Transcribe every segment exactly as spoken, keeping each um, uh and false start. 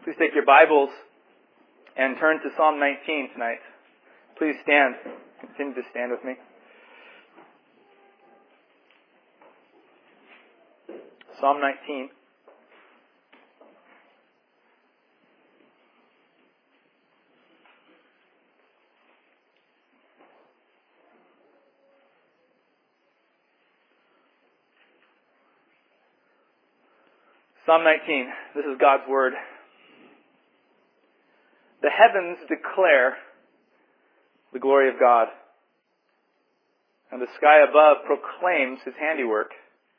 Please take your Bibles and turn to Psalm nineteen tonight. Please stand. Continue to stand with me. Psalm nineteen. Psalm nineteen. This is God's Word. The heavens declare the glory of God, and the sky above proclaims His handiwork.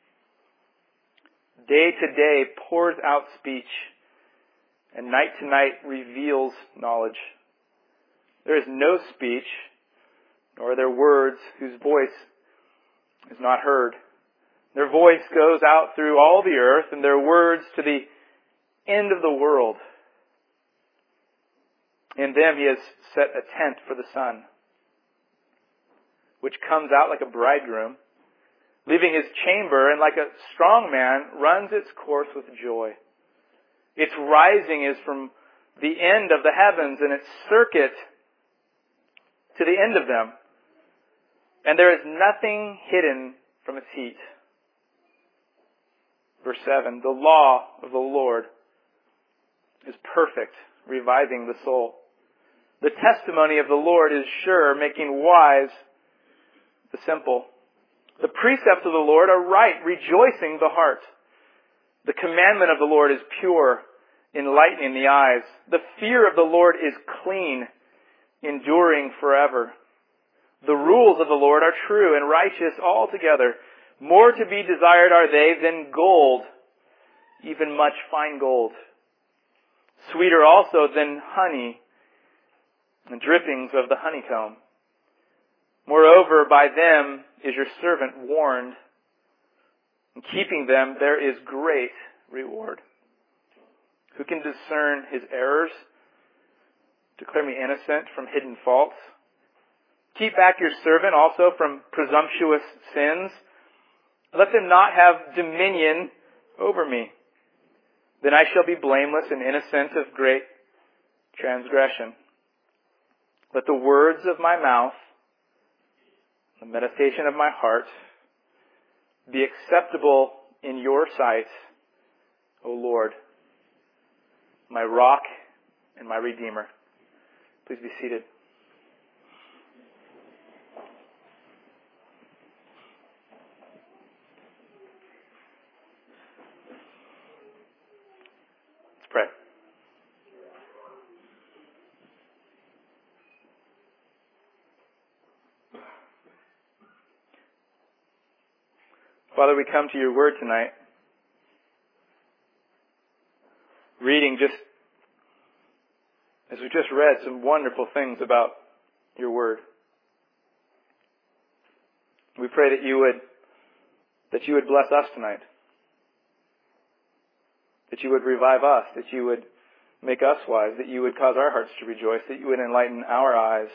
Day to day pours out speech, and night to night reveals knowledge. There is no speech, nor are there words whose voice is not heard. Their voice goes out through all the earth, and their words to the end of the world. In them He has set a tent for the sun, which comes out like a bridegroom, leaving his chamber, and like a strong man runs its course with joy. Its rising is from the end of the heavens, and its circuit to the end of them. And there is nothing hidden from its heat. Verse seven, the law of the Lord is perfect, reviving the soul. The testimony of the Lord is sure, making wise the simple. The precepts of the Lord are right, rejoicing the heart. The commandment of the Lord is pure, enlightening the eyes. The fear of the Lord is clean, enduring forever. The rules of the Lord are true and righteous altogether. More to be desired are they than gold, even much fine gold. Sweeter also than honey, and drippings of the honeycomb. Moreover, by them is your servant warned. In keeping them there is great reward. Who can discern his errors? Declare me innocent from hidden faults. Keep back your servant also from presumptuous sins. Let them not have dominion over me. Then I shall be blameless and innocent of great transgression. Let the words of my mouth, the meditation of my heart, be acceptable in your sight, O Lord, my rock and my redeemer. Please be seated. Let's pray. Father, we come to your word tonight, reading just, as we just read, some wonderful things about your word. We pray that you would, that you would bless us tonight, that you would revive us, that you would make us wise, that you would cause our hearts to rejoice, that you would enlighten our eyes.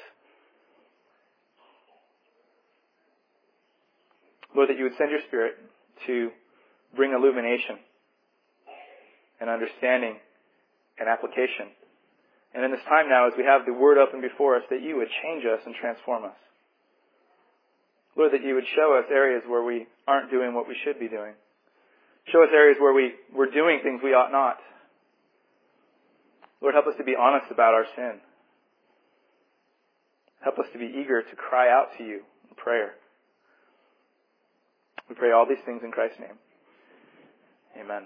Lord, that you would send your Spirit to bring illumination and understanding and application. And in this time now, as we have the Word open before us, that you would change us and transform us. Lord, that you would show us areas where we aren't doing what we should be doing. Show us areas where we, we're doing things we ought not. Lord, help us to be honest about our sin. Help us to be eager to cry out to you in prayer. We pray all these things in Christ's name. Amen.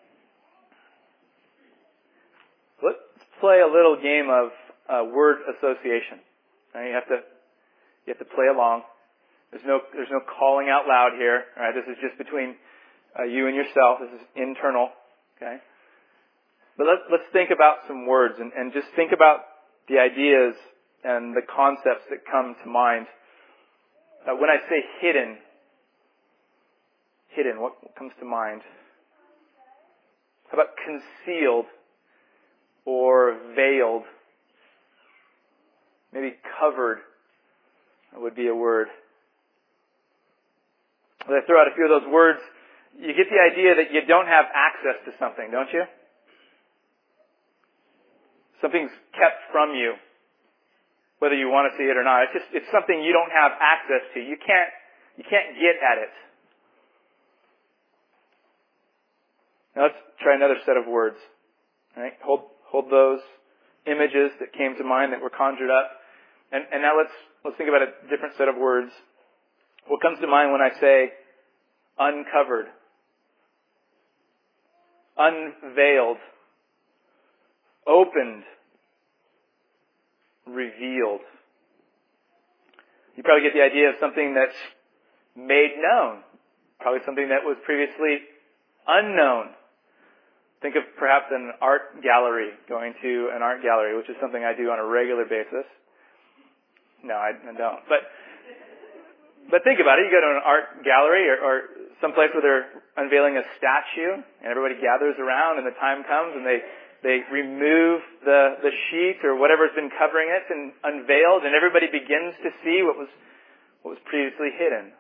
Let's play a little game of uh, word association. Now you have to you have to play along. There's no there's no calling out loud here. All right, this is just between uh, you and yourself. This is internal. Okay. But let's let's think about some words and, and just think about the ideas and the concepts that come to mind. Uh, when I say hidden. Hidden, what comes to mind? How about concealed or veiled? Maybe covered would be a word. As I throw out a few of those words, you get the idea that you don't have access to something, don't you? Something's kept from you, whether you want to see it or not. It's just, it's something you don't have access to. You can't, you can't get at it. Now let's try another set of words. All right? Hold, hold those images that came to mind that were conjured up. And, and now let's, let's think about a different set of words. What comes to mind when I say uncovered? Unveiled. Opened. Revealed. You probably get the idea of something that's made known. Probably something that was previously unknown. Think of perhaps an art gallery, going to an art gallery, which is something I do on a regular basis. No, I, I don't. But but think about it. You go to an art gallery or, or someplace where they're unveiling a statue, and everybody gathers around, and the time comes, and they they remove the the sheet or whatever's been covering it and unveiled, and everybody begins to see what was what was previously hidden.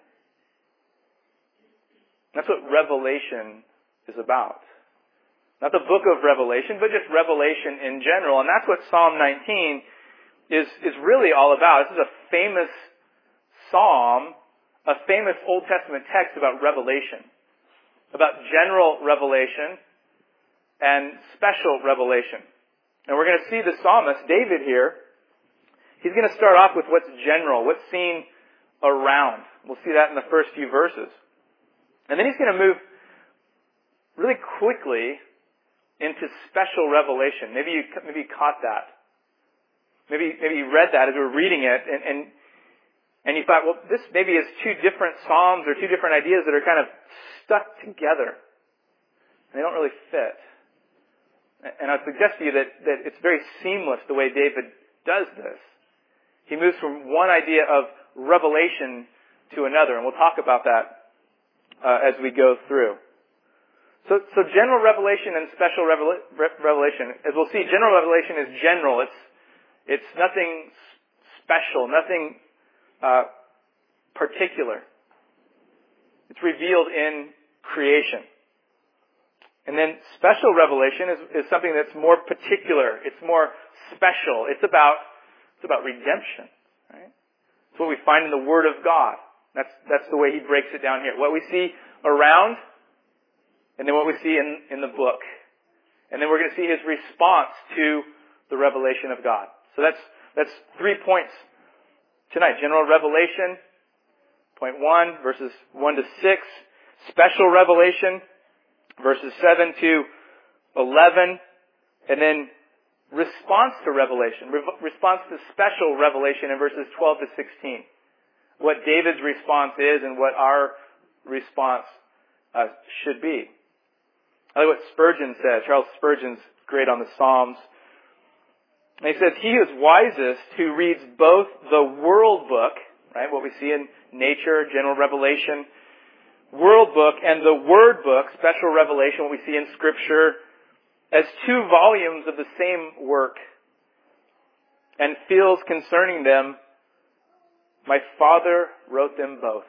That's what Revelation is about. Not the book of Revelation, but just Revelation in general. And that's what Psalm nineteen is, is really all about. This is a famous psalm, a famous Old Testament text about revelation. About general revelation and special revelation. And we're going to see the psalmist, David here, he's going to start off with what's general, what's seen around. We'll see that in the first few verses. And then he's going to move really quickly into special revelation. Maybe you maybe you caught that. Maybe maybe you read that as we were reading it, and, and and you thought, well, this maybe is two different psalms or two different ideas that are kind of stuck together. And they don't really fit. And I would suggest to you that, that it's very seamless the way David does this. He moves from one idea of revelation to another, and we'll talk about that uh, as we go through. So, so general revelation and special revela- revelation, as we'll see, general revelation is general. It's, it's nothing special, nothing uh, particular. It's revealed in creation. And then special revelation is, is something that's more particular. It's more special. It's about, it's about redemption, right? It's what we find in the Word of God. That's, that's the way he breaks it down here. What we see around, and then what we see in, in the book. And then we're going to see his response to the revelation of God. So that's, that's three points tonight. General revelation, point one, verses one to six. Special revelation, verses seven to eleven. And then response to revelation, re- response to special revelation in verses twelve to sixteen. What David's response is and what our response uh, should be. I like what Spurgeon said. Charles Spurgeon's great on the Psalms. And he says, he who is wisest who reads both the world book, right, what we see in nature, general revelation, world book, and the word book, special revelation, what we see in Scripture, as two volumes of the same work, and feels concerning them, my Father wrote them both.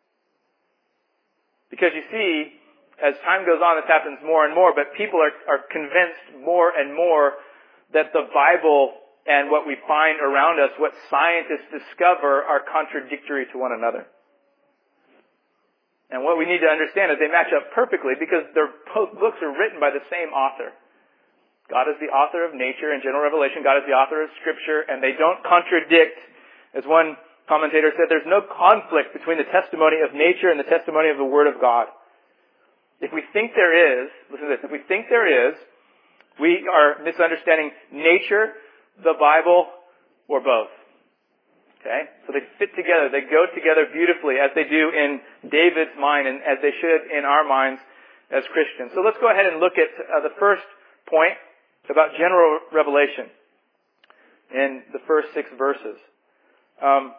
Because you see, as time goes on, this happens more and more, but people are, are convinced more and more that the Bible and what we find around us, what scientists discover, are contradictory to one another. And what we need to understand is they match up perfectly because their both books are written by the same author. God is the author of nature and general revelation. God is the author of Scripture, and they don't contradict. As one commentator said, there's no conflict between the testimony of nature and the testimony of the Word of God. If we think there is, listen to this, if we think there is, we are misunderstanding nature, the Bible, or both. Okay? So they fit together. They go together beautifully as they do in David's mind and as they should in our minds as Christians. So let's go ahead and look at uh, the first point about general revelation in the first six verses. Um,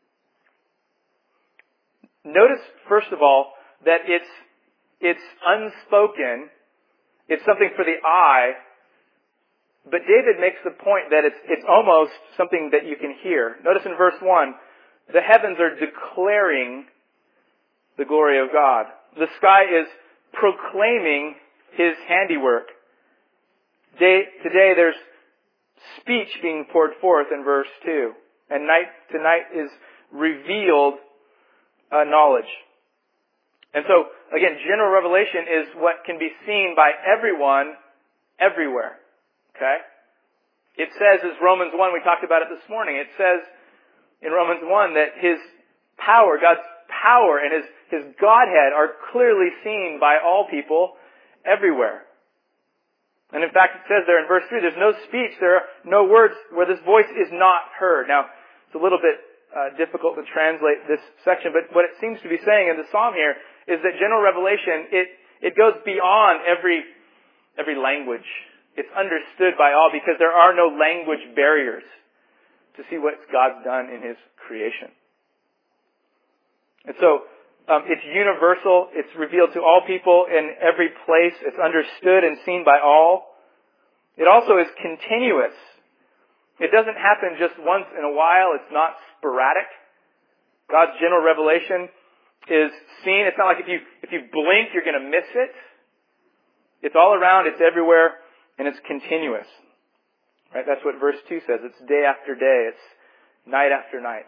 notice, first of all, that it's It's unspoken. It's something for the eye. But David makes the point that it's, it's almost something that you can hear. Notice in verse one, the heavens are declaring the glory of God. The sky is proclaiming his handiwork. Today, today there's speech being poured forth in verse two. And night to night is revealed uh, knowledge. And so, again, general revelation is what can be seen by everyone, everywhere. Okay? It says, as Romans one, we talked about it this morning, it says in Romans one that His power, God's power and His, His Godhead are clearly seen by all people everywhere. And in fact, it says there in verse three, there's no speech, there are no words where this voice is not heard. Now, it's a little bit uh, difficult to translate this section, but what it seems to be saying in the psalm here is that general revelation, it, it goes beyond every, every language. It's understood by all because there are no language barriers to see what God's done in His creation. And so, um, it's universal. It's revealed to all people in every place. It's understood and seen by all. It also is continuous. It doesn't happen just once in a while. It's not sporadic. God's general revelation is seen. It's not like if you, if you blink, you're going to miss it. It's all around. It's everywhere. And it's continuous. Right? That's what verse two says. It's day after day. It's night after night.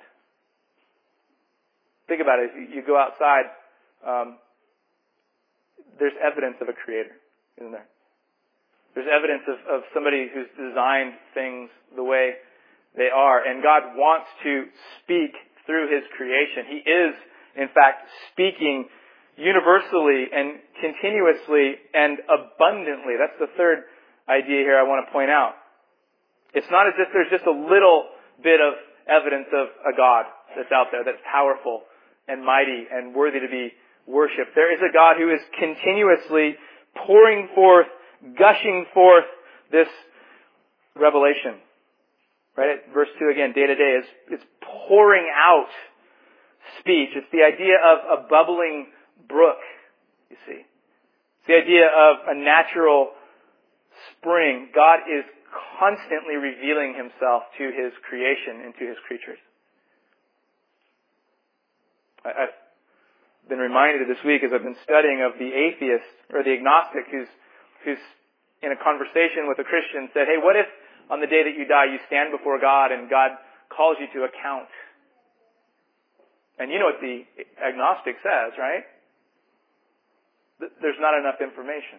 Think about it. If you go outside, um, there's evidence of a creator, isn't there? There's evidence of, of somebody who's designed things the way they are. And God wants to speak through His creation. He is, in fact, speaking universally and continuously and abundantly. That's the third idea here I want to point out. It's not as if there's just a little bit of evidence of a God that's out there that's powerful and mighty and worthy to be worshipped. There is a God who is continuously pouring forth, gushing forth this revelation. Right? Verse two again, day to day, is it's pouring out speech. It's the idea of a bubbling brook, you see. It's the idea of a natural spring. God is constantly revealing Himself to His creation and to His creatures. I've been reminded this week as I've been studying of the atheist or the agnostic who's who's in a conversation with a Christian said, hey, what if on the day that you die you stand before God and God calls you to account? And you know what the agnostic says, right? There's not enough information.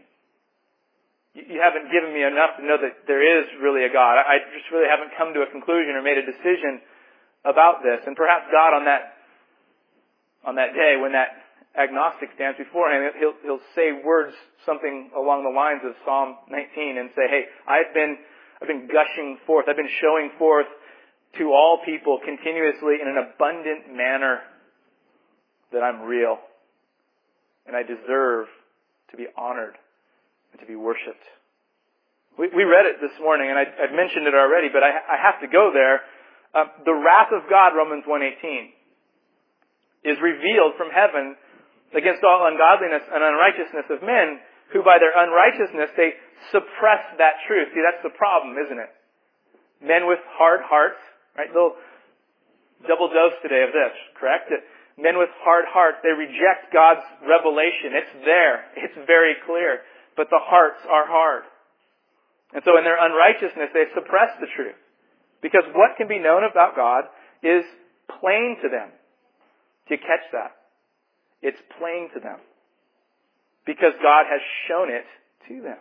You haven't given me enough to know that there is really a God. I just really haven't come to a conclusion or made a decision about this. And perhaps God on that on that day when that agnostic stands before Him, he'll, he'll say words, something along the lines of Psalm nineteen and say, hey, I've been, I've been gushing forth, I've been showing forth to all people continuously in an abundant manner that I'm real and I deserve to be honored and to be worshipped. We, we read it this morning, and I, I've mentioned it already, but I, I have to go there. Uh, the wrath of God, Romans one eighteen, is revealed from heaven against all ungodliness and unrighteousness of men, who by their unrighteousness they suppress that truth. See, that's the problem, isn't it? Men with hard hearts, right? Little double dose today of this, correct? That men with hard hearts, they reject God's revelation. It's there. It's very clear. But the hearts are hard. And so in their unrighteousness, they suppress the truth. Because what can be known about God is plain to them. Do you catch that? It's plain to them. Because God has shown it to them.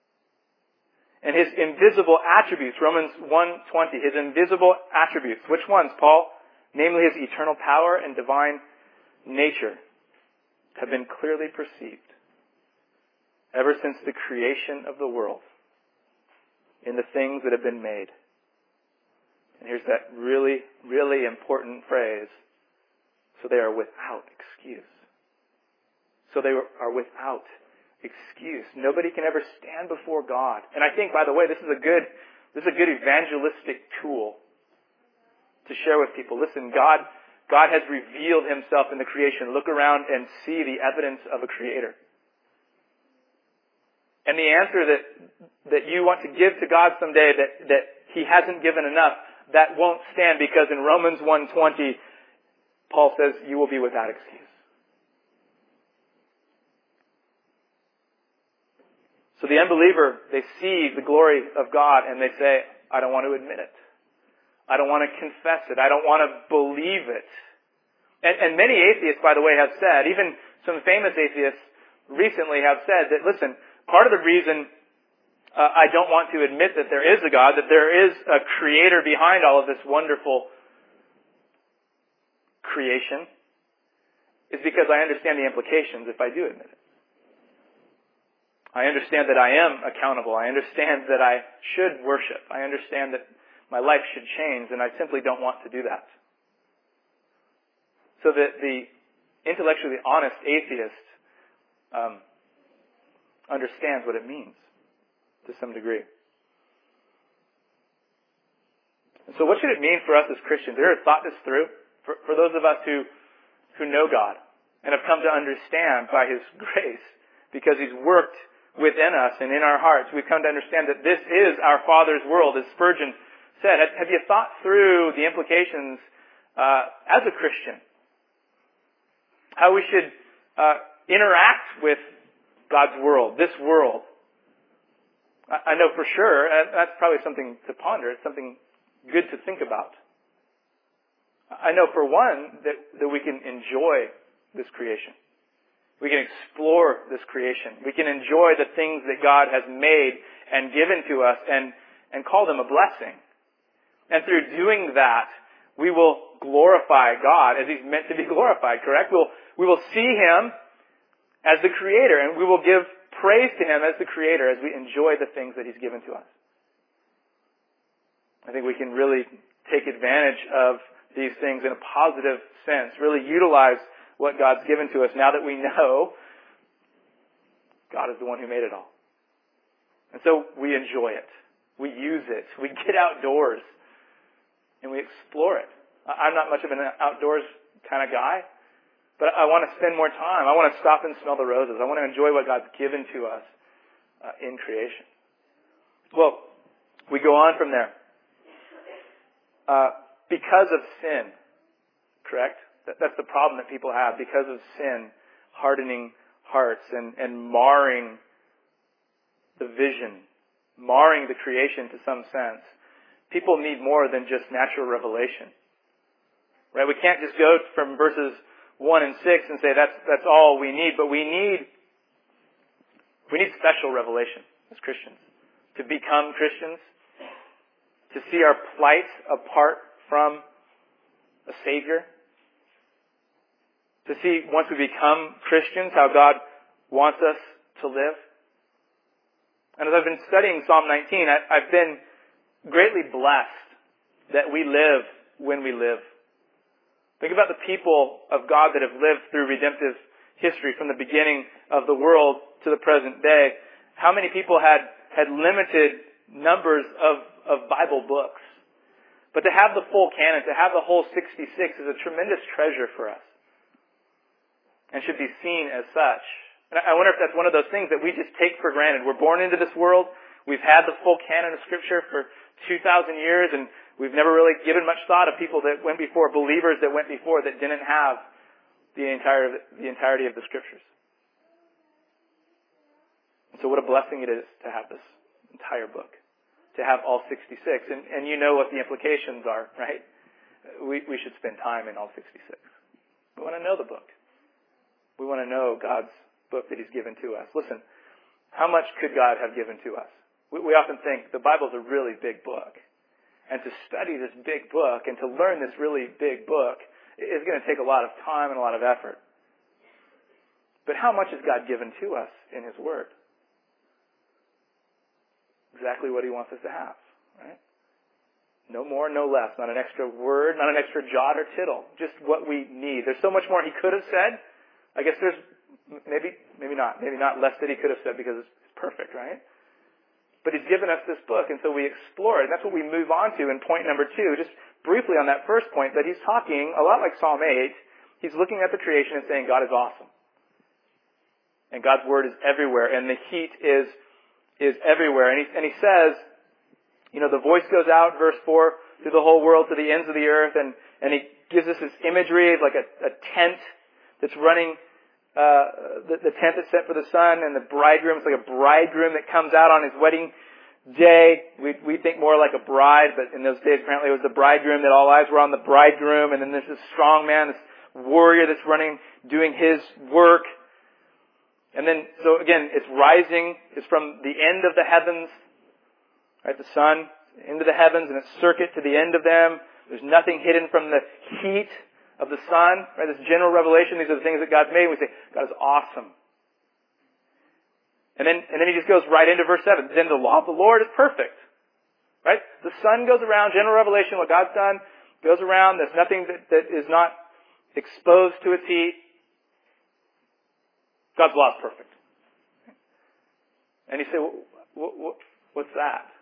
And His invisible attributes, Romans one twenty, His invisible attributes. Which ones, Paul? Namely His eternal power and divine nature have been clearly perceived ever since the creation of the world in the things that have been made. And here's that really, really important phrase. So they are without excuse. So they are without excuse. Nobody can ever stand before God. And I think, by the way, this is a good, this is a good evangelistic tool to share with people. Listen, God, God has revealed Himself in the creation. Look around and see the evidence of a Creator. And the answer that, that you want to give to God someday that, that He hasn't given enough, that won't stand, because in Romans one twenty, Paul says, you will be without excuse. So the unbeliever, they see the glory of God and they say, I don't want to admit it. I don't want to confess it. I don't want to believe it. And, and many atheists, by the way, have said, even some famous atheists recently have said that, listen, part of the reason uh, I don't want to admit that there is a God, that there is a creator behind all of this wonderful creation, is because I understand the implications if I do admit it. I understand that I am accountable. I understand that I should worship. I understand that my life should change, and I simply don't want to do that. So that the intellectually honest atheist um, understands what it means to some degree. And so what should it mean for us as Christians? Have you ever thought this through? For, for those of us who, who know God and have come to understand by His grace, because He's worked within us and in our hearts, we've come to understand that this is our Father's world, as Spurgeon said. Have, have you thought through the implications uh, as a Christian? How we should uh, interact with God's world, this world. I, I know for sure, and that's probably something to ponder. It's something good to think about. I know for one that, that we can enjoy this creation. We can explore this creation. We can enjoy the things that God has made and given to us and, and call them a blessing. And through doing that, we will glorify God as He's meant to be glorified, correct? We'll, we will see Him as the Creator, and we will give praise to Him as the Creator as we enjoy the things that He's given to us. I think we can really take advantage of these things in a positive sense, really utilize what God's given to us now that we know God is the one who made it all. And so we enjoy it. We use it. We get outdoors and we explore it. I'm not much of an outdoors kind of guy, but I want to spend more time. I want to stop and smell the roses. I want to enjoy what God's given to us uh, in creation. Well, we go on from there. Uh, because of sin, correct? That, that's the problem that people have. Because of sin, hardening hearts and, and marring the vision, marring the creation to some sense. People need more than just natural revelation. Right? We can't just go from verses one and six and say that's that's all we need, but we need we need special revelation as Christians. To become Christians, to see our plight apart from a Savior, to see once we become Christians how God wants us to live. And as I've been studying Psalm nineteen, I, I've been greatly blessed that we live when we live. Think about the people of God that have lived through redemptive history from the beginning of the world to the present day. How many people had, had limited numbers of, of Bible books? But to have the full canon, to have the whole sixty-six is a tremendous treasure for us. And should be seen as such. And I wonder if that's one of those things that we just take for granted. We're born into this world. We've had the full canon of Scripture for two thousand years, and we've never really given much thought of people that went before, believers that went before that didn't have the entire the entirety of the Scriptures. And so what a blessing it is to have this entire book, to have all sixty-six. And, and you know what the implications are, right? We, we should spend time in all sixty-six. We want to know the book. We want to know God's book that He's given to us. Listen, how much could God have given to us? We, we often think the Bible's a really big book. And to study this big book and to learn this really big book is going to take a lot of time and a lot of effort. But how much has God given to us in His Word? Exactly what He wants us to have, right? No more, no less. Not an extra word, not an extra jot or tittle. Just what we need. There's so much more He could have said. I guess there's maybe, maybe not, maybe not less that He could have said because it's perfect, right? But He's given us this book, and so we explore it. And that's what we move on to in point number two. Just briefly on that first point, that He's talking a lot like Psalm eight. He's looking at the creation and saying God is awesome. And God's Word is everywhere, and the heat is is everywhere. And He, and he says, you know, the voice goes out, verse four, through the whole world, to the ends of the earth, and, and He gives us this imagery of like a, a tent that's running, uh, the, the tent that's set for the sun, and the bridegroom, it's like a bridegroom that comes out on his wedding day. We, we think more more like a bride, but in those days apparently it was the bridegroom, that all eyes were on the bridegroom, and then there's this strong man, this warrior that's running, doing his work. And then, so again, it's rising, it's from the end of the heavens, right, the sun, into the heavens, and its circuit to the end of them. There's nothing hidden from the heat of the sun, right, this general revelation. These are the things that God's made. We say, God is awesome. And then, and then he just goes right into verse seven. Then the law of the Lord is perfect. Right? The sun goes around, general revelation, what God's done, goes around. There's nothing that, that is not exposed to its heat. God's law is perfect. And you say, what, what, what's that?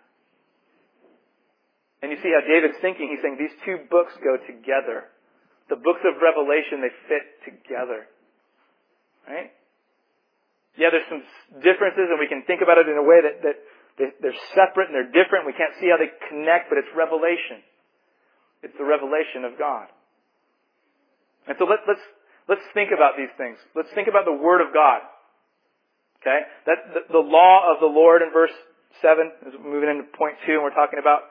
And you see how David's thinking. He's saying these two books go together. The books of Revelation, they fit together. Right? Yeah, there's some differences, and we can think about it in a way that, that they're separate and they're different. We can't see how they connect, but it's revelation. It's the revelation of God. And so let, let's let's think about these things. Let's think about the Word of God. Okay, that the, the law of the Lord in verse seven. Is moving into point two, and we're talking about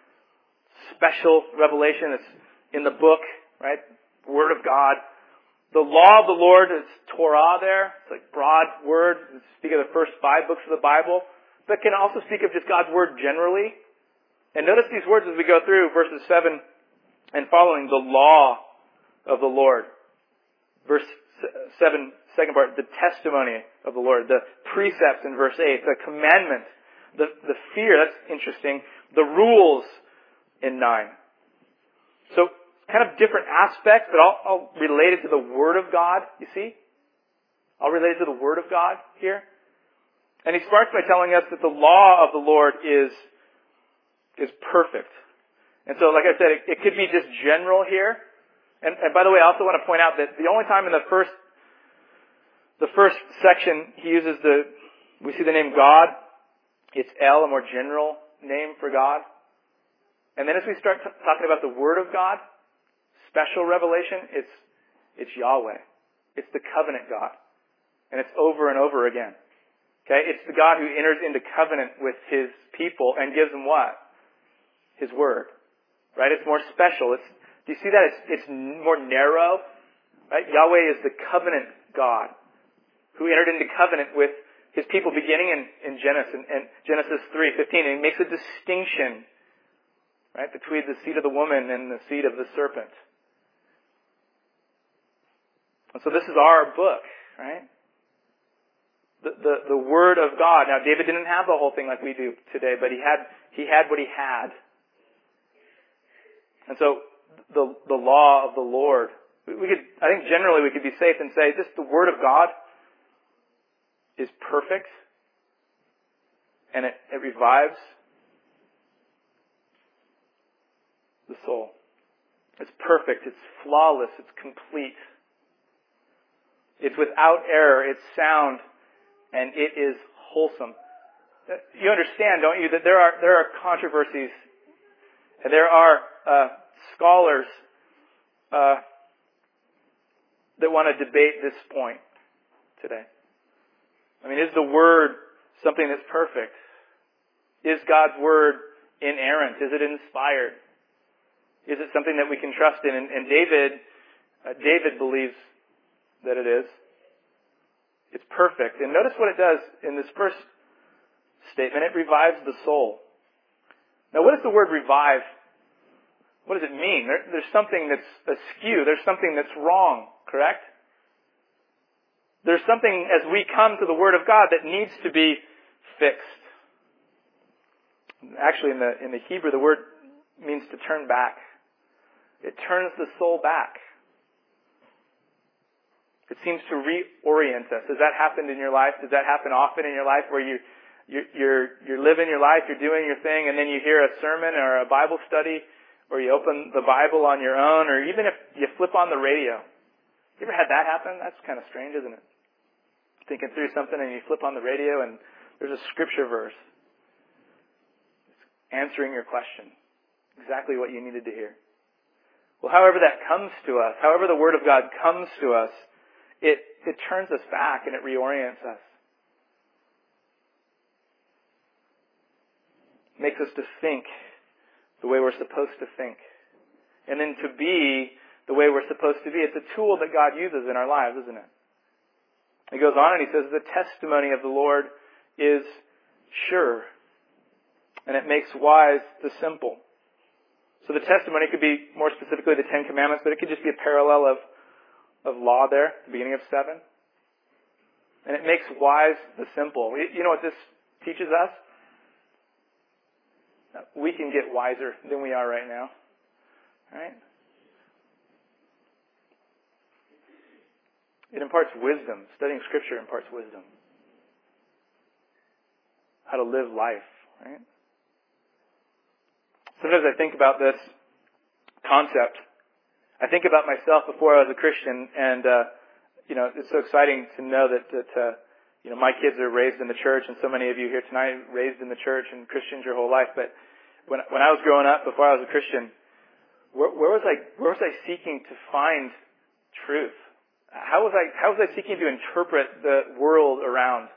special revelation. It's in the book, right? Word of God. The law of the Lord is Torah there. It's like broad word. It's speak of the first five books of the Bible. But can also speak of just God's Word generally. And notice these words as we go through verses seven and following. The law of the Lord. Verse seven, second part, the testimony of the Lord. The precepts in verse eight. The commandment. The, the fear, that's interesting. The rules in nine. So, kind of different aspects, but I'll, I'll relate it to the Word of God, you see? I'll relate it to the Word of God here. And he starts by telling us that the law of the Lord is, is perfect. And so, like I said, it, it could be just general here. And, and by the way, I also want to point out that the only time in the first, the first section he uses the, we see the name God, it's El, a more general name for God. And then as we start t- talking about the Word of God, special revelation, it's it's Yahweh. It's the covenant God. And it's over and over again. Okay? It's the God who enters into covenant with His people and gives them what? His Word. Right? It's more special. It's do you see that? It's it's more narrow. Right? Yahweh is the covenant God who entered into covenant with His people beginning in, in Genesis in, in Genesis three fifteen. And He makes a distinction, right, between the seed of the woman and the seed of the serpent. And so this is our book, right? The, the the Word of God. Now David didn't have the whole thing like we do today, but he had he had what he had. And so the the law of the Lord. We could I think generally we could be safe and say this the Word of God is perfect, and it, it revives the soul. It's perfect, it's flawless, it's complete. It's without error, it's sound, and it is wholesome. You understand, don't you, that there are there are controversies, and there are uh, scholars uh, that want to debate this point today. I mean, is the Word something that's perfect? Is God's Word inerrant? Is it inspired? Is it something that we can trust in? And, and David, uh, David believes that it is. It's perfect. And notice what it does in this first statement. It revives the soul. Now, what does the word revive? What does it mean? There, there's something that's askew. There's something that's wrong, correct? There's something as we come to the Word of God that needs to be fixed. Actually, in the in the Hebrew, the word means to turn back. It turns the soul back. It seems to reorient us. Has that happened in your life? Does that happen often in your life where you, you're, you're, you're living your life, you're doing your thing, and then you hear a sermon or a Bible study, or you open the Bible on your own, or even if you flip on the radio. You ever had that happen? That's kind of strange, isn't it? Thinking through something and you flip on the radio and there's a scripture verse answering your question. Exactly what you needed to hear. Well, however that comes to us, however the Word of God comes to us, It it turns us back and it reorients us. Makes us to think the way we're supposed to think. And then to be the way we're supposed to be. It's a tool that God uses in our lives, isn't it? He goes on and he says, the testimony of the Lord is sure, and it makes wise the simple. So the testimony could be more specifically the Ten Commandments, but it could just be a parallel of, of law there, at the beginning of seven. And it makes wise the simple. You know what this teaches us? We can get wiser than we are right now. Right? It imparts wisdom. Studying Scripture imparts wisdom. How to live life, right? Sometimes I think about this concept. I think about myself before I was a Christian, and uh, you know, it's so exciting to know that that uh, you know, my kids are raised in the church, and so many of you here tonight raised in the church and Christians your whole life. But when when I was growing up, before I was a Christian, where, where was I? Where was I seeking to find truth? How was I? How was I seeking to interpret the world around?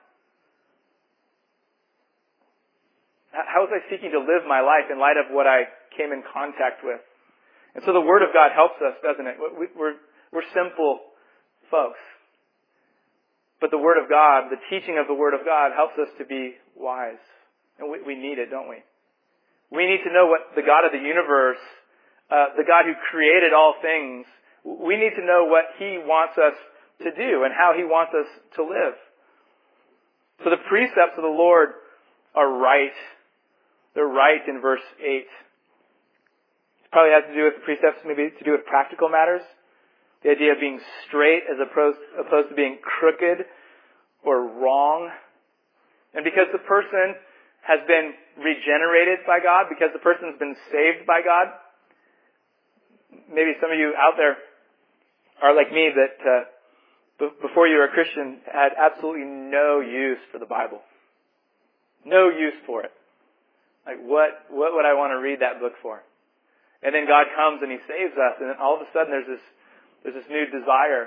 How was I seeking to live my life in light of what I came in contact with? And so the Word of God helps us, doesn't it? We're, we're simple folks. But the Word of God, the teaching of the Word of God helps us to be wise. And we, we need it, don't we? We need to know what the God of the universe, uh, the God who created all things, we need to know what He wants us to do and how He wants us to live. So the precepts of the Lord are right. They're right in verse eight. It probably has to do with the precepts, maybe to do with practical matters. The idea of being straight as opposed, opposed to being crooked or wrong. And because the person has been regenerated by God, because the person's been saved by God, maybe some of you out there are like me that uh, b- before you were a Christian had absolutely no use for the Bible. No use for it. Like, what, what would I want to read that book for? And then God comes and He saves us, and then all of a sudden there's this, there's this new desire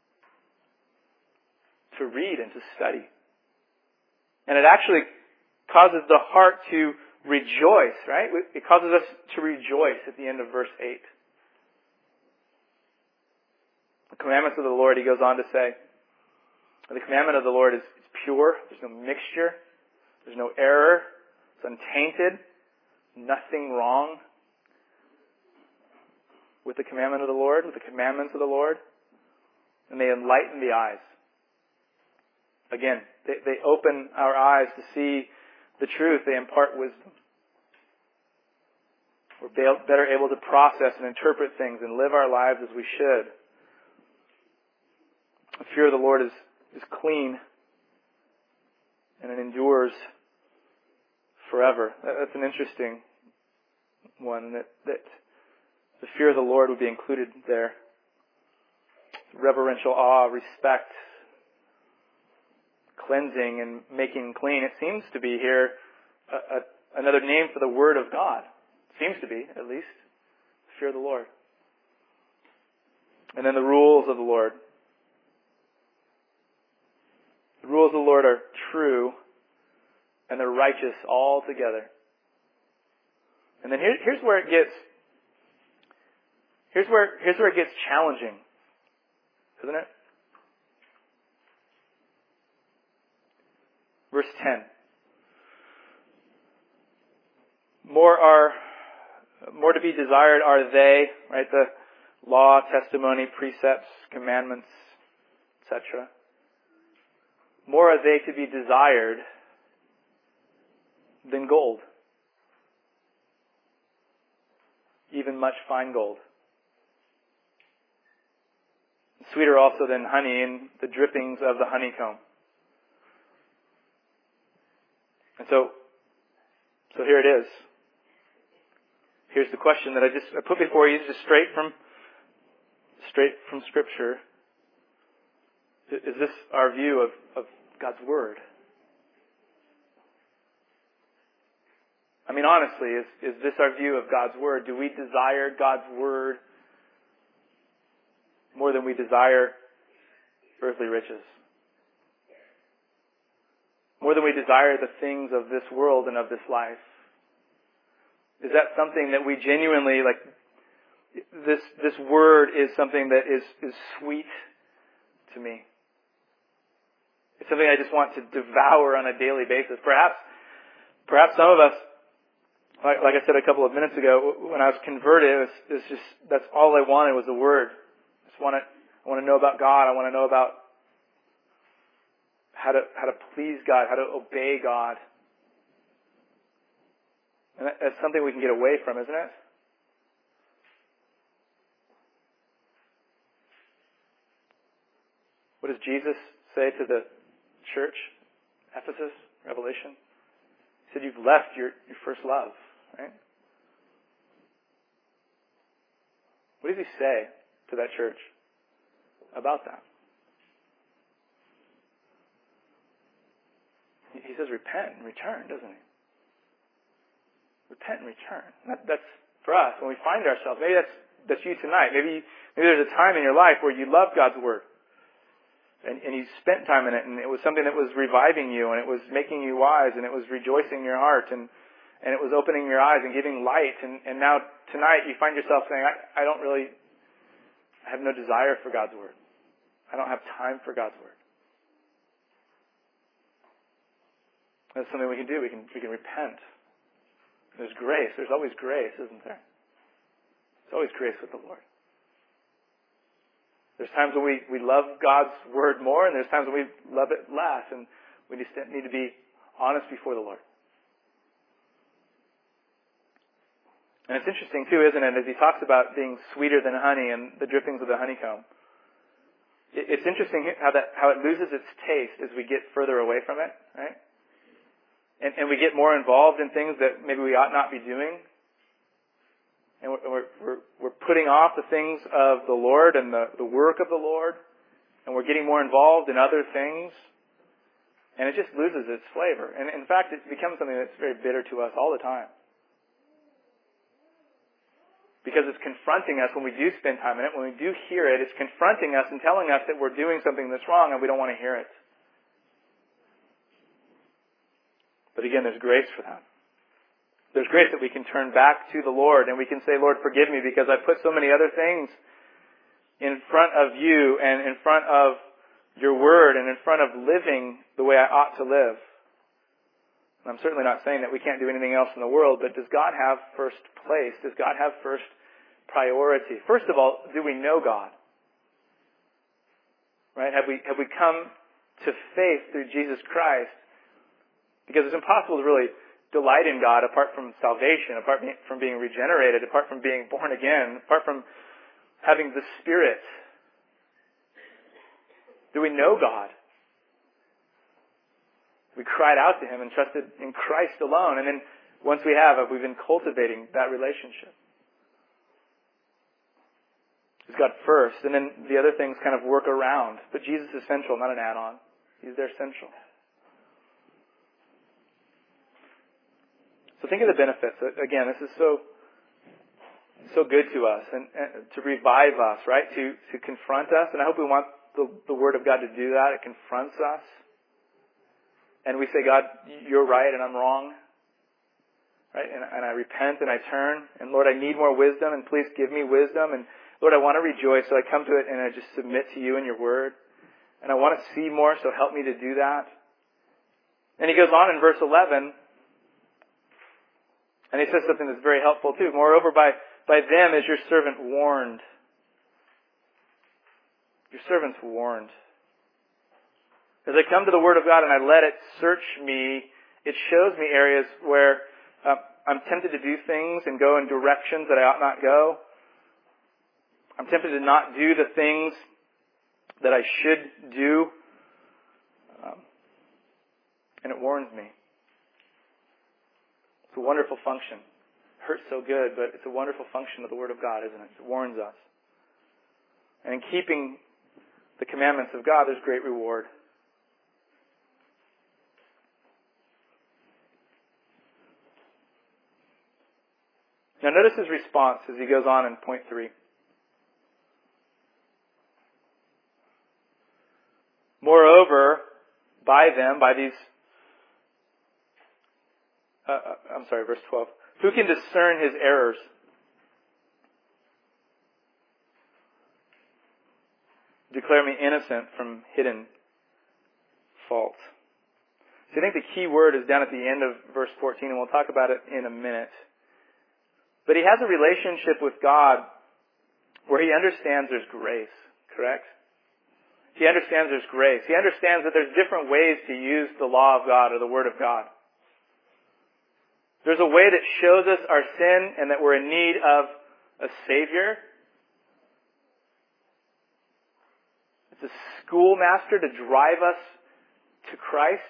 to read and to study. And it actually causes the heart to rejoice, right? It causes us to rejoice at the end of verse eight. The commandments of the Lord, he goes on to say, the commandment of the Lord is, is pure. There's no mixture. There's no error. It's untainted. Nothing wrong with the commandment of the Lord, with the commandments of the Lord. And they enlighten the eyes. Again, they, they open our eyes to see the truth. They impart wisdom. We're better able to process and interpret things and live our lives as we should. The fear of the Lord is, is clean, and it endures forever. That's an interesting one, that, that the fear of the Lord would be included there. Reverential awe, respect, cleansing, and making clean. It seems to be here a, a, another name for the Word of God. Seems to be, at least. Fear of the Lord. And then the rules of the Lord. The rules of the Lord are true, and they're righteous altogether. And then here, here's where it gets, here's where, here's where it gets challenging, isn't it? Verse ten. More are, more to be desired are they, right? The law, testimony, precepts, commandments, et cetera. More are they to be desired than gold, even much fine gold. Sweeter also than honey and the drippings of the honeycomb. And so, so here it is. Here's the question that I just I put before you, just straight from, straight from Scripture. Is this our view of, of God's Word? I mean, honestly, is, is this our view of God's Word? Do we desire God's Word more than we desire earthly riches? More than we desire the things of this world and of this life? Is that something that we genuinely, like, this this word is something that is, is sweet to me? It's something I just want to devour on a daily basis. Perhaps, perhaps some of us, like, like I said a couple of minutes ago, when I was converted, it was, it was just, that's all I wanted was the word. I just want to, I want to know about God. I want to know about how to, how to please God, how to obey God. And that, that's something we can get away from, isn't it? What does Jesus say to the church, Ephesus, Revelation? He said, you've left your, your first love, right? What does he say to that church about that? He says, repent and return, doesn't he? Repent and return. That, that's for us when we find ourselves. Maybe that's that's you tonight. Maybe maybe there's a time in your life where you love God's word, and, and you spent time in it, and it was something that was reviving you, and it was making you wise, and it was rejoicing your heart, and and it was opening your eyes and giving light. And, and now tonight you find yourself saying, I, I don't really, I have no desire for God's word. I don't have time for God's word. That's something we can do. We can we can repent. There's grace. There's always grace, isn't there? There's always grace with the Lord. There's times when we, we love God's word more, and there's times when we love it less, and we just need to be honest before the Lord. And it's interesting too, isn't it, as he talks about being sweeter than honey and the drippings of the honeycomb. It's interesting how that how it loses its taste as we get further away from it, right? And, and we get more involved in things that maybe we ought not be doing. And we're, we're, we're putting off the things of the Lord and the, the work of the Lord. And we're getting more involved in other things. And it just loses its flavor. And in fact, it becomes something that's very bitter to us all the time. Because it's confronting us when we do spend time in it, when we do hear it, it's confronting us and telling us that we're doing something that's wrong and we don't want to hear it. But again, there's grace for that. There's grace that we can turn back to the Lord and we can say, Lord, forgive me because I put so many other things in front of you and in front of your word and in front of living the way I ought to live. And I'm certainly not saying that we can't do anything else in the world, but does God have first place? Does God have first priority? First of all, do we know God? Right? Have we, have we come to faith through Jesus Christ? Because it's impossible to really delight in God apart from salvation, apart from being regenerated, apart from being born again, apart from having the Spirit. Do we know God? We cried out to Him and trusted in Christ alone. And then once we have, have we been cultivating that relationship? Is God first? And then the other things kind of work around. But Jesus is central, not an add-on. He's there central. So think of the benefits. Again, this is so so good to us and, and to revive us, right? To to confront us. And I hope we want the, the Word of God to do that. It confronts us. And we say, God, you're right and I'm wrong. Right? And, and I repent and I turn. And Lord, I need more wisdom and please give me wisdom. And Lord, I want to rejoice. So I come to it and I just submit to you and your Word. And I want to see more, so help me to do that. And he goes on in verse eleven. And he says something that's very helpful too. Moreover, by, by them is your servant warned. Your servant's warned. As I come to the Word of God and I let it search me, it shows me areas where uh, I'm tempted to do things and go in directions that I ought not go. I'm tempted to not do the things that I should do. Um, and it warns me. It's a wonderful function. It hurts so good, but it's a wonderful function of the Word of God, isn't it? It warns us. And in keeping the commandments of God, there's great reward. Now notice his response as he goes on in point three. Moreover, by them, by these Uh, I'm sorry, verse twelve. Who can discern his errors? Declare me innocent from hidden fault. So I think the key word is down at the end of verse fourteen, and we'll talk about it in a minute. But he has a relationship with God where he understands there's grace, correct? He understands there's grace. He understands that there's different ways to use the law of God or the Word of God. There's a way that shows us our sin and that we're in need of a Savior. It's a schoolmaster to drive us to Christ.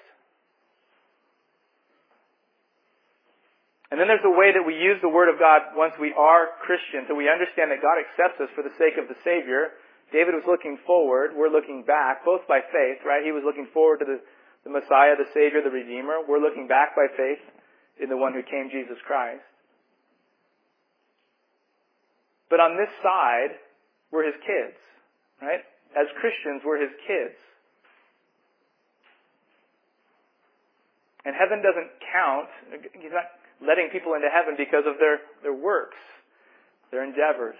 And then there's a way that we use the Word of God once we are Christians, and we understand that God accepts us for the sake of the Savior. David was looking forward. We're looking back, both by faith, right? He was looking forward to the, the Messiah, the Savior, the Redeemer. We're looking back by faith in the one who came, Jesus Christ. But on this side, we're His kids, right? As Christians, we're His kids. And heaven doesn't count. He's not letting people into heaven because of their, their works, their endeavors.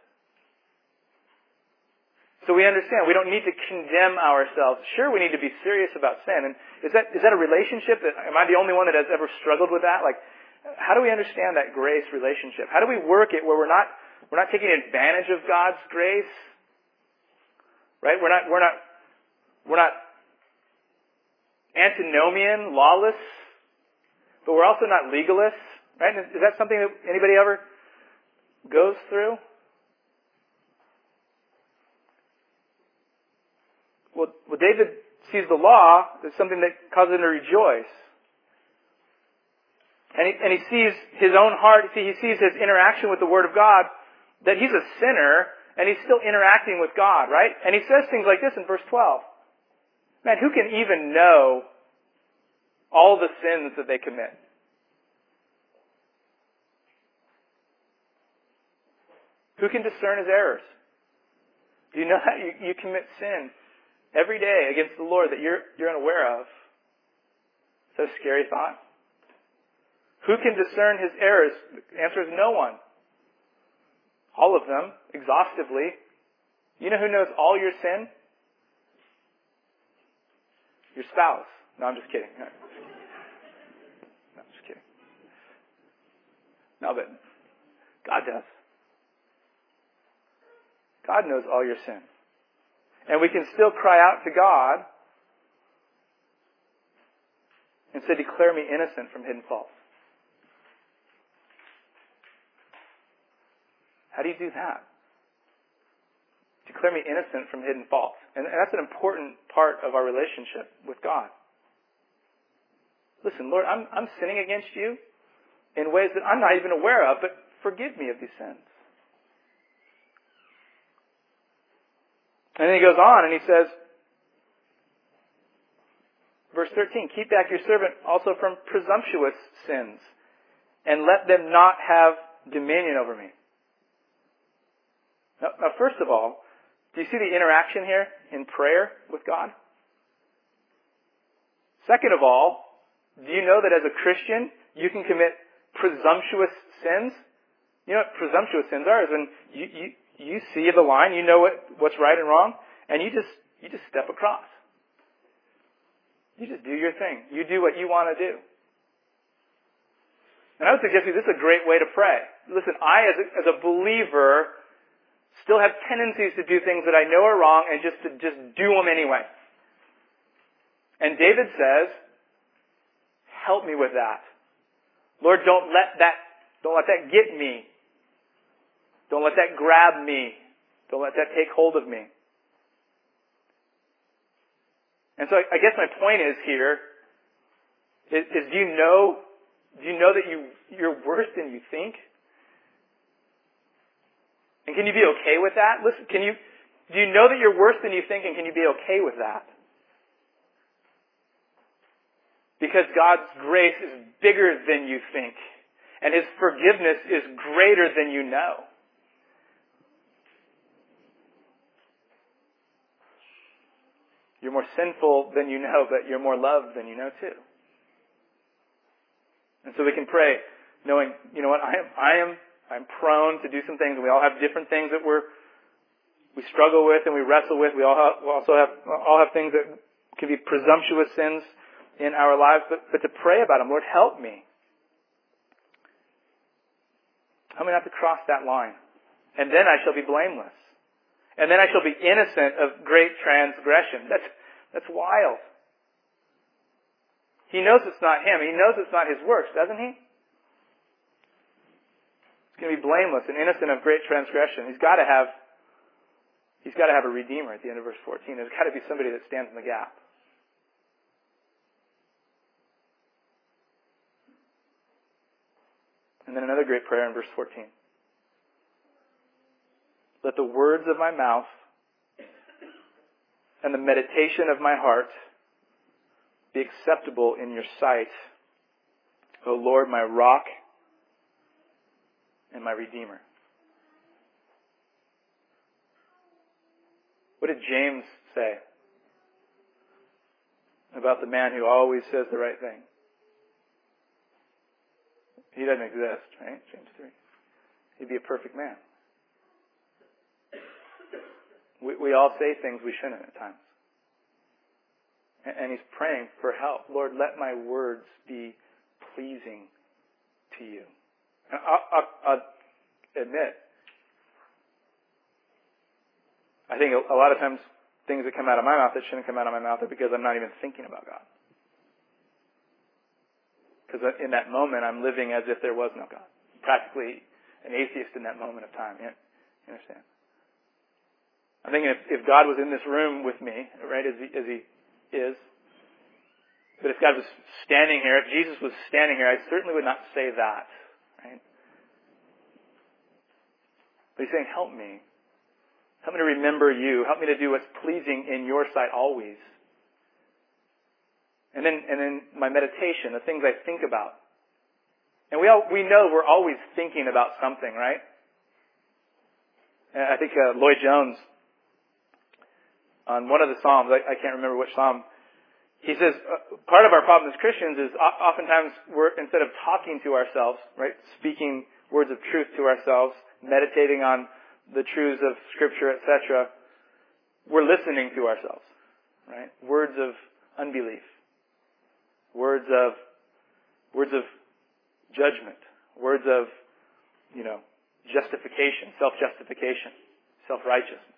So we understand we don't need to condemn ourselves. Sure, we need to be serious about sin. And is that is that a relationship? That, am I the only one that has ever struggled with that? Like, how do we understand that grace relationship? How do we work it where we're not we're not taking advantage of God's grace? Right? We're not we're not we're not antinomian, lawless, but we're also not legalists. Right? Is that something that anybody ever goes through? Well, well, David sees the law as something that causes him to rejoice. And he, and he sees his own heart, see, he sees his interaction with the Word of God, that he's a sinner, and he's still interacting with God, right? And he says things like this in verse twelve. Man, who can even know all the sins that they commit? Who can discern his errors? Do you know that you, you commit sin every day against the Lord that you're you're unaware of? Is that a scary thought? Who can discern his errors? The answer is no one. All of them, exhaustively. You know who knows all your sin? Your spouse. No, I'm just kidding. No, I'm just kidding. No, but God does. God knows all your sin. And we can still cry out to God and say, declare me innocent from hidden faults. How do you do that? Declare me innocent from hidden faults. And that's an important part of our relationship with God. Listen, Lord, I'm, I'm sinning against you in ways that I'm not even aware of, but forgive me of these sins. And then he goes on and he says, verse thirteen, keep back your servant also from presumptuous sins, and let them not have dominion over me. Now, now, first of all, do you see the interaction here in prayer with God? Second of all, do you know that as a Christian, you can commit presumptuous sins? You know what presumptuous sins are? Is when you, you, you see the line, you know what, what's right and wrong, and you just, you just step across. You just do your thing. You do what you want to do. And I would suggest to you, this is a great way to pray. Listen, I, as a, as a believer, still have tendencies to do things that I know are wrong and just to just do them anyway. And David says, help me with that. Lord, don't let that, don't let that get me. Don't let that grab me. Don't let that take hold of me. And so I guess my point is here, is, is do you know, do you know that you, you're worse than you think? And can you be okay with that? Listen, can you, do you know that you're worse than you think, and can you be okay with that? Because God's grace is bigger than you think, and His forgiveness is greater than you know. You're more sinful than you know, but you're more loved than you know too. And so we can pray, knowing, you know what, I am, I am, I'm prone to do some things, and we all have different things that we're, we struggle with and we wrestle with. We all have, we also have, all have things that can be presumptuous sins in our lives, but, but to pray about them. Lord, help me. Help me not to cross that line. And then I shall be blameless. And then I shall be innocent of great transgression. That's, that's wild. He knows it's not him. He knows it's not his works, doesn't he? He's going to be blameless and innocent of great transgression. He's got to have, he's got to have a redeemer at the end of verse fourteen. There's got to be somebody that stands in the gap. And then another great prayer in verse fourteen. Let the words of my mouth and the meditation of my heart be acceptable in your sight, O Lord, my rock and my redeemer. What did James say about the man who always says the right thing? He doesn't exist, right? James three. He'd be a perfect man. We, we all say things we shouldn't at times. And, and he's praying for help. Lord, let my words be pleasing to you. And I'll, I'll, I'll admit, I think a, a lot of times things that come out of my mouth that shouldn't come out of my mouth are because I'm not even thinking about God. Because in that moment, I'm living as if there was no God. Practically an atheist in that moment of time. You understand? I'm thinking if, if God was in this room with me, right, as he, as he is, but if God was standing here, if Jesus was standing here, I certainly would not say that. Right? But he's saying, help me. Help me to remember you. Help me to do what's pleasing in your sight always. And then, and then my meditation, the things I think about. And we all, we know we're always thinking about something, right? And I think uh, Lloyd Jones, on one of the Psalms, I, I can't remember which Psalm, he says, uh, part of our problem as Christians is oftentimes we're, instead of talking to ourselves, right, speaking words of truth to ourselves, meditating on the truths of Scripture, et cetera, we're listening to ourselves, right? Words of unbelief. Words of, words of judgment. Words of, you know, justification, self-justification, self-righteousness.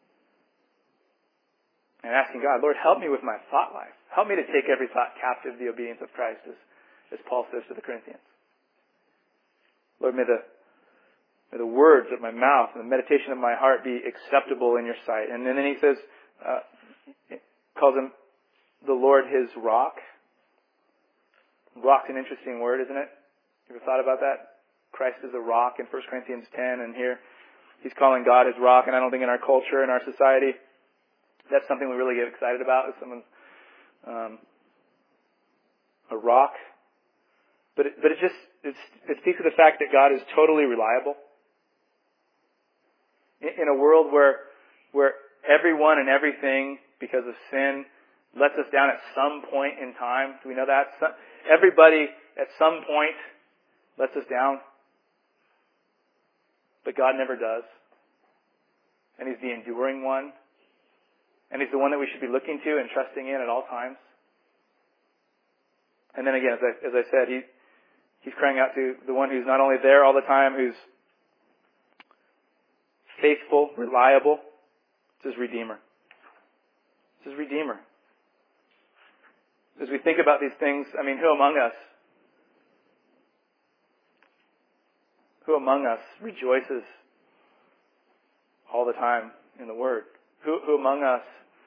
And asking God, Lord, help me with my thought life. Help me to take every thought captive to the obedience of Christ, as, as Paul says to the Corinthians. Lord, may the, may the words of my mouth and the meditation of my heart be acceptable in your sight. And then, then he says, uh, calls him the Lord his rock. Rock's an interesting word, isn't it? You ever thought about that? Christ is a rock in First Corinthians ten, and here he's calling God his rock, and I don't think in our culture, in our society, that's something we really get excited about, is someone's um, a rock. But it, but it just, it's, it speaks of the fact that God is totally reliable. In, in a world where, where everyone and everything, because of sin, lets us down at some point in time. Do we know that? Some, everybody at some point lets us down. But God never does. And he's the enduring one. And he's the one that we should be looking to and trusting in at all times. And then again, as I, as I said, he, he's crying out to the one who's not only there all the time, who's faithful, reliable. It's his Redeemer. It's his Redeemer. As we think about these things, I mean, who among us, who among us rejoices all the time in the Word? Who, who among us,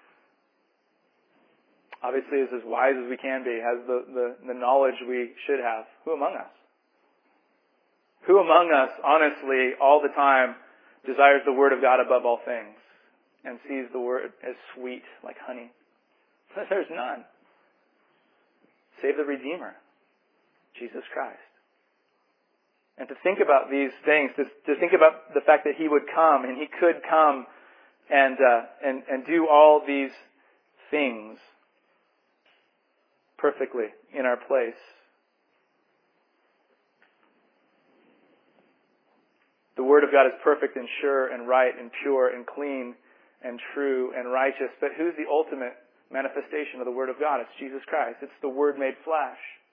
obviously is as wise as we can be, has the, the, the knowledge we should have? Who among us? Who among us, honestly, all the time, desires the Word of God above all things and sees the Word as sweet like honey? There's none. Save the Redeemer, Jesus Christ. And to think about these things, to, to think about the fact that He would come, and He could come and uh, and and do all these things perfectly in our place. Word of God is perfect and sure and right and pure and clean and true and righteous. But who's the ultimate manifestation of the Word of God? It's Jesus Christ. It's the Word made flesh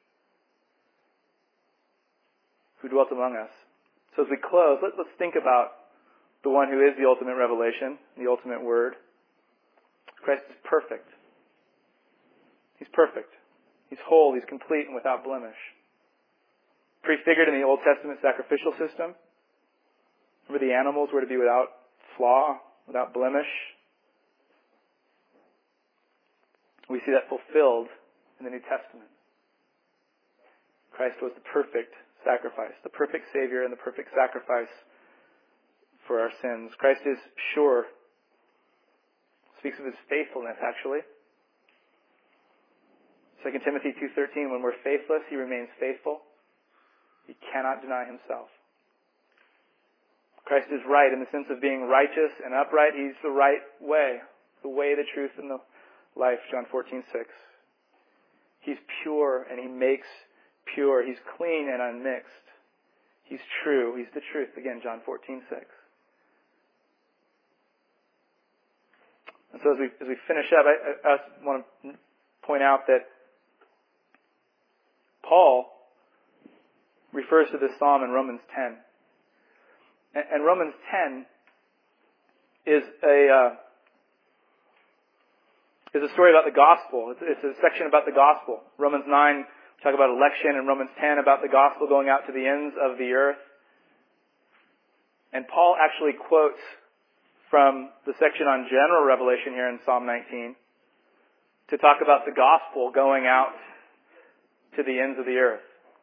who dwelt among us. So as we close, let, let's think about the one who is the ultimate revelation, the ultimate Word. Christ is perfect. He's perfect. He's whole. He's complete and without blemish. Prefigured in the Old Testament sacrificial system. Remember, the animals were to be without flaw, without blemish. We see that fulfilled in the New Testament. Christ was the perfect sacrifice, the perfect Savior and the perfect sacrifice for our sins. Christ is sure. Speaks of His faithfulness, actually. Second Timothy two thirteen, when we're faithless, He remains faithful. He cannot deny Himself. Christ is right in the sense of being righteous and upright. He's the right way. The way, the truth, and the life, John fourteen six. He's pure and He makes pure. He's clean and unmixed. He's true. He's the truth. Again, John fourteen six. And so as we, as we finish up, I, I, I want to point out that Paul refers to this psalm in Romans ten. And, and Romans ten is a uh, is a story about the gospel. It's, it's a section about the gospel. Romans nine talk about election, and Romans ten about the gospel going out to the ends of the earth. And Paul actually quotes from the section on general revelation here in Psalm nineteen to talk about the gospel going out to the ends of the earth.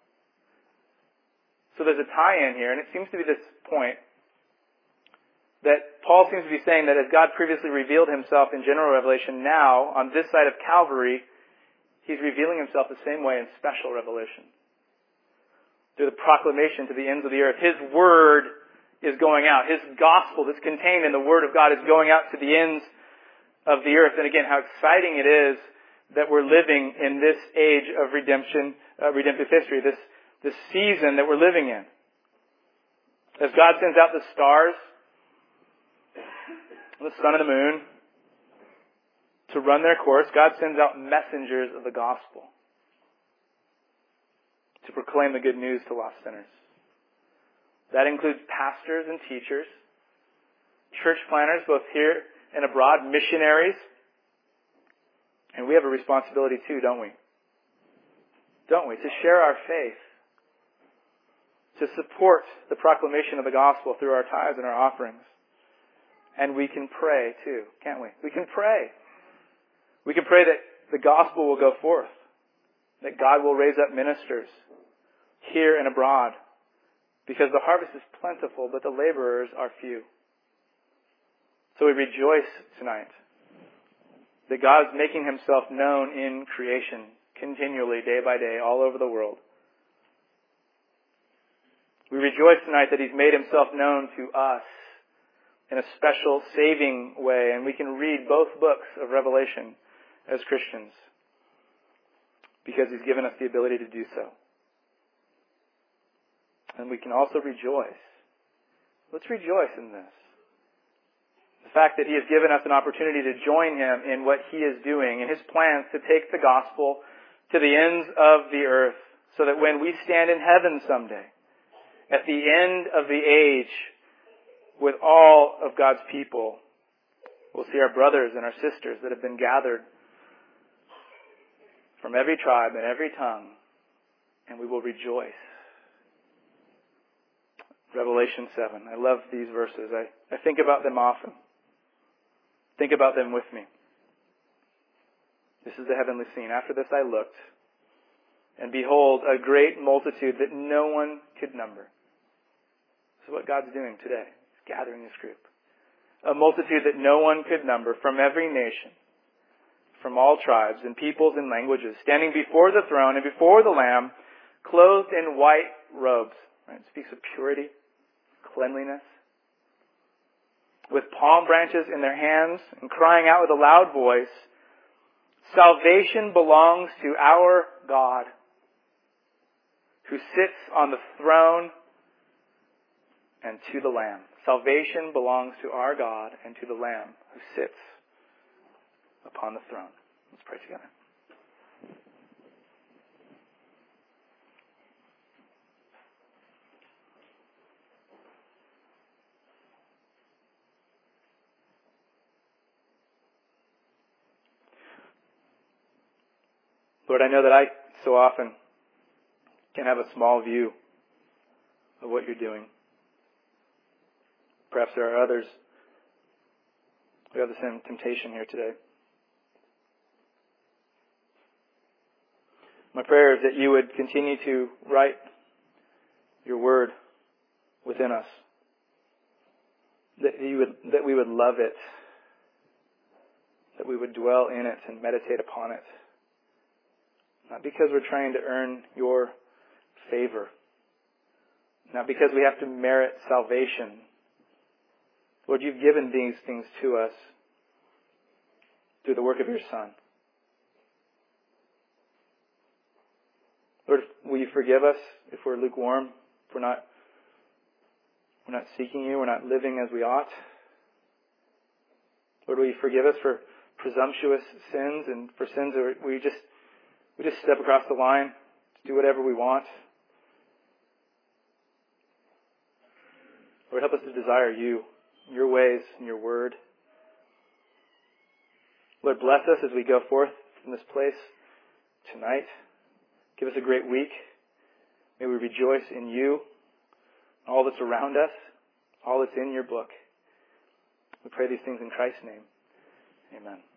So there's a tie-in here, and it seems to be this point that Paul seems to be saying that as God previously revealed Himself in general revelation, now, on this side of Calvary, He's revealing Himself the same way in special revelation. Through the proclamation to the ends of the earth. His Word is going out. His gospel that's contained in the Word of God is going out to the ends of the earth. And again, how exciting it is that we're living in this age of redemption, uh, redemptive history, this, this season that we're living in. As God sends out the stars, the sun and the moon, to run their course, God sends out messengers of the gospel to proclaim the good news to lost sinners. That includes pastors and teachers, church planners, both here and abroad, missionaries. And we have a responsibility too, don't we? Don't we? To share our faith. To support the proclamation of the gospel through our tithes and our offerings. And we can pray too, can't we? We can pray. We can pray that the gospel will go forth. That God will raise up ministers here and abroad. Because the harvest is plentiful, but the laborers are few. So we rejoice tonight that God is making Himself known in creation continually, day by day, all over the world. We rejoice tonight that He's made Himself known to us in a special saving way, and we can read both books of Revelation as Christians because He's given us the ability to do so. And we can also rejoice. Let's rejoice in this. The fact that He has given us an opportunity to join Him in what He is doing, in His plans to take the gospel to the ends of the earth, so that when we stand in heaven someday, at the end of the age, with all of God's people, we'll see our brothers and our sisters that have been gathered from every tribe and every tongue, and we will rejoice. Revelation seven. I love these verses. I, I think about them often. Think about them with me. This is the heavenly scene. After this I looked, and behold, a great multitude that no one could number. This is what God's doing today. He's gathering His group. A multitude that no one could number, from every nation, from all tribes and peoples and languages, standing before the throne and before the Lamb, clothed in white robes. Right? It speaks of purity, cleanliness, with palm branches in their hands, and crying out with a loud voice, "Salvation belongs to our God, who sits on the throne and to the Lamb. Salvation belongs to our God and to the Lamb who sits upon the throne. Let's pray together. Lord, I know that I so often can have a small view of what you're doing. Perhaps there are others who have the same temptation here today. My prayer is that you would continue to write your word within us. That you would, that we would love it. That we would dwell in it and meditate upon it. Not because we're trying to earn your favor. Not because we have to merit salvation. Lord, you've given these things to us through the work of your Son. Lord, will you forgive us if we're lukewarm, if we're not, we're not seeking you, we're not living as we ought? Lord, will you forgive us for presumptuous sins and for sins that we just we just step across the line to do whatever we want? Lord, help us to desire you, your ways, and your word. Lord, bless us as we go forth from this place tonight. Give us a great week. May we rejoice in you, all that's around us, all that's in your book. We pray these things in Christ's name. Amen.